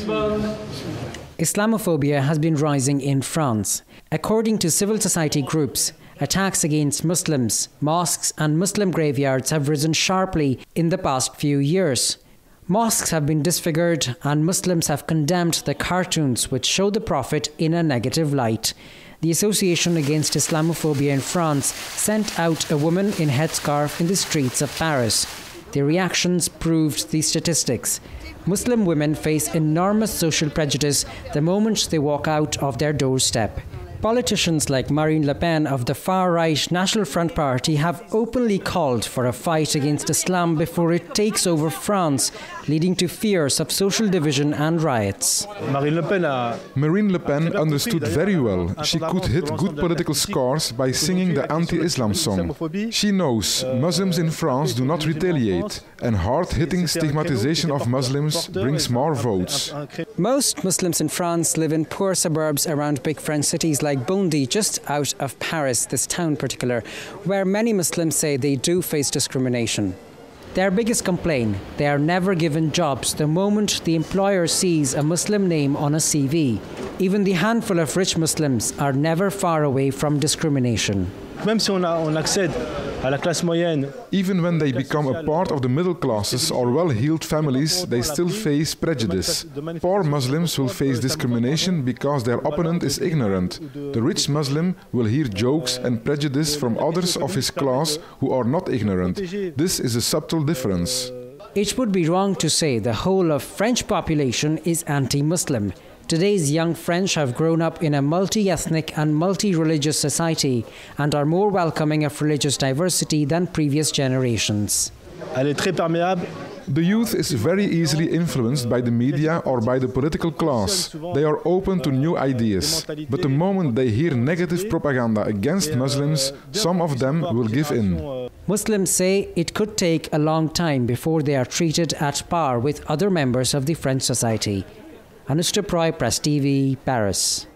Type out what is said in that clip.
Islamophobia has been rising in France. According to civil society groups, attacks against Muslims, mosques and Muslim graveyards have risen sharply in the past few years. Mosques have been disfigured and Muslims have condemned the cartoons which show the Prophet in a negative light. The Association Against Islamophobia in France sent out a woman in headscarf in the streets of Paris. The reactions proved the statistics. Muslim women face enormous social prejudice the moment they walk out of their doorstep. Politicians like Marine Le Pen of the far-right National Front Party have openly called for a fight against Islam before it takes over France, leading to fears of social division and riots. Marine Le Pen understood very well. She could hit good political scores by singing the anti-Islam song. She knows Muslims in France do not retaliate, and hard-hitting stigmatization of Muslims brings more votes. Most Muslims in France live in poor suburbs around big French cities like Bondy, just out of Paris, this town in particular, where many Muslims say they do face discrimination. Their biggest complaint: they are never given jobs the moment the employer sees a Muslim name on a CV. Even the handful of rich Muslims are never far away from discrimination. Even when they become a part of the middle classes or well-heeled families, they still face prejudice. Poor Muslims will face discrimination because their opponent is ignorant. The rich Muslim will hear jokes and prejudice from others of his class who are not ignorant. This is a subtle difference. It would be wrong to say the whole of French population is anti-Muslim. Today's young French have grown up in a multi-ethnic and multi-religious society and are more welcoming of religious diversity than previous generations. The youth is very easily influenced by the media or by the political class. They are open to new ideas. But the moment they hear negative propaganda against Muslims, some of them will give in. Muslims say it could take a long time before they are treated at par with other members of the French society. Anushka Proy, Press TV, Paris.